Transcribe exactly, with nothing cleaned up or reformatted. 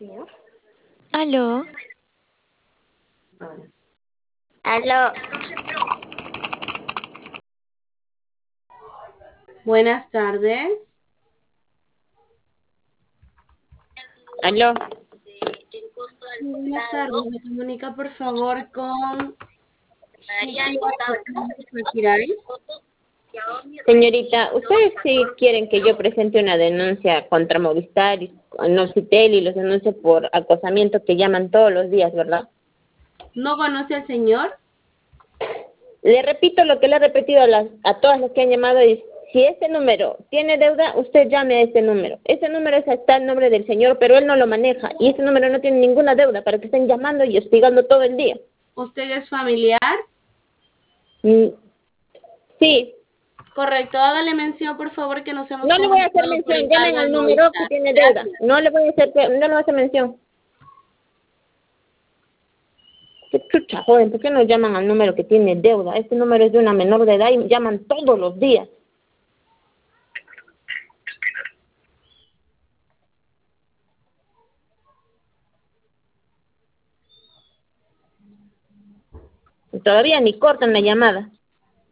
Aló. Aló. Buenas tardes. Aló. Buenas tardes. Me comunica por favor con Shakirai. Señorita, ustedes sí quieren que yo presente una denuncia contra Movistar y Nocitel y los denuncie por acosamiento que llaman todos los días, ¿verdad? ¿No conoce al señor? Le repito lo que le he repetido a, las, a todas las que han llamado y si este número tiene deuda, usted llame a este número. Ese número es- está el nombre del señor, pero él no lo maneja y ese número no tiene ninguna deuda para que estén llamando y hostigando todo el día. ¿Usted es familiar? Mm, Sí, Correcto. Hágale mención, por favor, que nos hemos no le voy a hacer comunicado por mención, encargo llamen del al número que Movistar. tiene deuda. Gracias. No le voy a hacer, no le voy a hacer mención. Qué chucha, joven, ¿por qué no llaman al número que tiene deuda? Este número es de una menor de edad y llaman todos los días. Y todavía ni cortan la llamada.